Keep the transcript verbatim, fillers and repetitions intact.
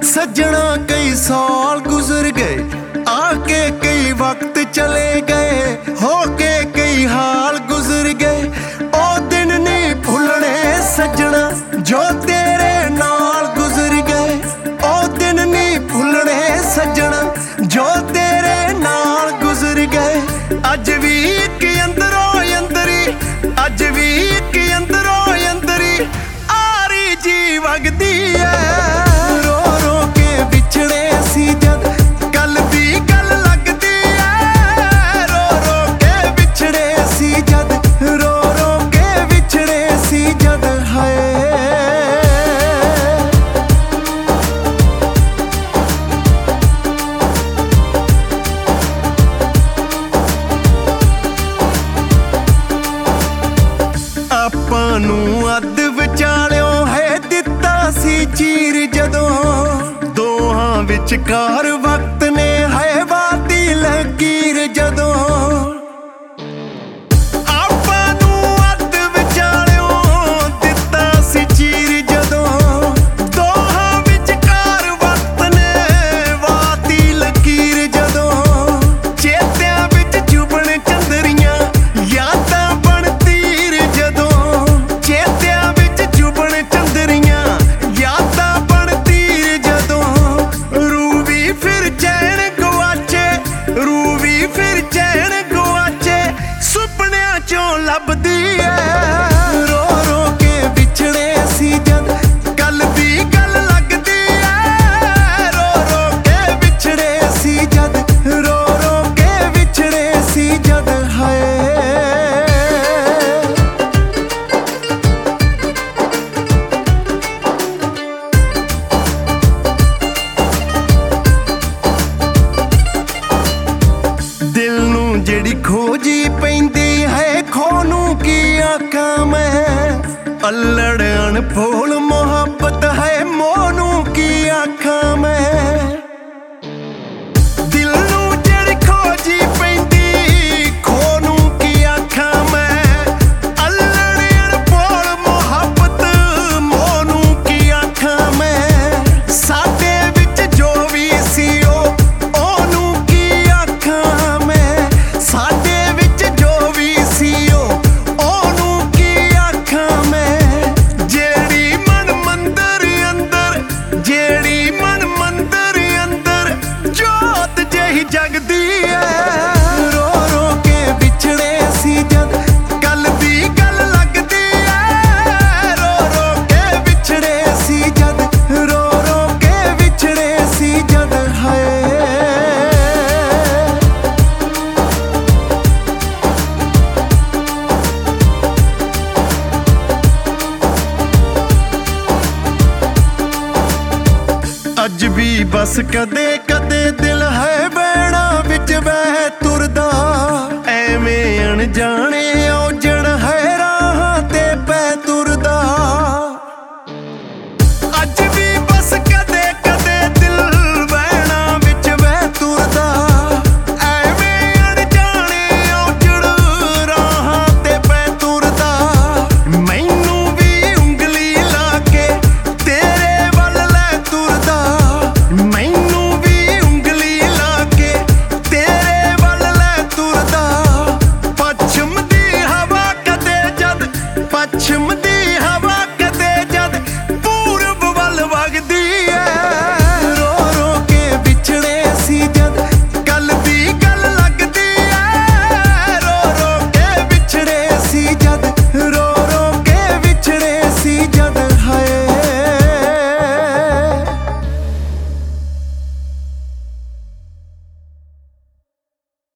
सजना कई साल गुजर गए, आके कई वक्त चले गए, होके कई हाल गुजर गए। ओ दिन नहीं भुलने सजना जो तेरे नाल गुजर गए। ओ दिन नहीं भुलने सजना जो तेरे नाल गुजर गए। अज भी एक अंदरों अंदरी, अज भी एक अंदरों अंदरी आरी जी वगदी है। ਆਪਾਂ ਨੂੰ ਅੱਧ ਵਿਚਾਲਿਓ ਹੈ ਦਿੱਤਾ ਸੀ ਚੀਰ ਜਦੋਂ, ਦੋਹਾਂ ਵਿਚਕਾਰ ਵਕਤ ਨੇ ਹੈ ਵਾਤੀ ਲਕੀਰ ਜਦੋਂ। ਆਪਾਂ ਨੂੰ ਅੱਧ ਵਿਚਾਲਿਓ ਦਿੱਤਾ ਸੀ ਚੀਰ ਜਦੋਂ, ਦੋਹਾਂ ਵਿਚਕਾਰ ਵਕਤ ਨੇ ਵਾਤੀ ਲਕੀਰ ਜਦੋਂ। ਚੇਤਿਆਂ ਵਿੱਚ ਚੁਭਣ ਚੰਦਰੀਆਂ ਯਾਦਾਂ ਲੱਭਦੀ ਐ। ਰੋ ਰੋ ਕੇ ਵਿਛੜੇ ਸੀ ਜਦ ਕੱਲ ਦੀ ਗੱਲ ਲੱਗਦੀ ਐ। ਰੋ ਰੋ ਕੇ ਵਿਛੜੇ ਸੀ ਜਦ, ਰੋ ਰੋ ਕੇ ਵਿਛੜੇ ਸੀ ਜਦ ਹਾਏ। ਦਿਲ ਨੂੰ ਜਿਹੜੀ ਖੋਜੀ ਪੈਂਦੀ ਹੈ, ਖੋ ਨੂੰ ਕੀ ਆਖਾਂ ਮੈਂ। ਅਲੜ ਅਣਭੋਲ ਮੁਹੱਬਤ ਹੈ, ਮੋਹ ਨੂੰ ਕੀ ਆਖਾਂ ਮੈਂ। ਦਿਲ ਨੂੰ ਜਿਹੜੀ ਖੋਜੀ ਪੈਂਦੀ, ਖੋ ਨੂੰ ਕੀ ਆਖਾਂ ਮੈਂ। ਅਲੜ ਅਣਭੋਲ ਮੁਹੱਬਤ, ਮੋਹ ਨੂੰ ਕੀ ਆਖਾਂ ਮੈਂ। ਸਾਡੇ ਵਿੱਚ ਜੋ ਵੀ ਸੀ ਉਹ, ਉਹਨੂੰ ਕੀ ਆਖਾਂ ਮੈਂ। ਸਾਡੇ ਵਿੱਚ ਜੋ ਵੀ ਸੀ ਉਹ, ਉਹਨੂੰ ਕੀ ਆਖਾਂ ਮੈਂ। ਜਿਹੜੀ ਮਨ ਮੰਦਰ ਅੰਦਰ, ਜਿਹੜੀ ਮਨ ਮੰਦਰ ਅੰਦਰ ਜੋਤ ਜਿਹੀ ਜਗਦੀ ਐ। ਰੋ ਰੋ ਕੇ ਵਿਛੜੇ ਸੀ ਜਦ ਕੱਲ ਦੀ ਗੱਲ ਲੱਗਦੀ ਐ। ਰੋ ਰੋ ਕੇ ਵਿਛੜੇ ਸੀ ਜਦ, ਰੋ ਰੋ ਕੇ ਵਿਛੜੇ ਸੀ ਜਦ ਹਾਏ। ਅੱਜ ਵੀ ਬਸ ਕਦੇ ਕਦੇ ਦਿਲ ਹੈ ਬੈਣਾ ਵਿੱਚ ਵਹਿ ਤੁਰਦਾ, ਐਵੇਂ ਅਣਜਾਣ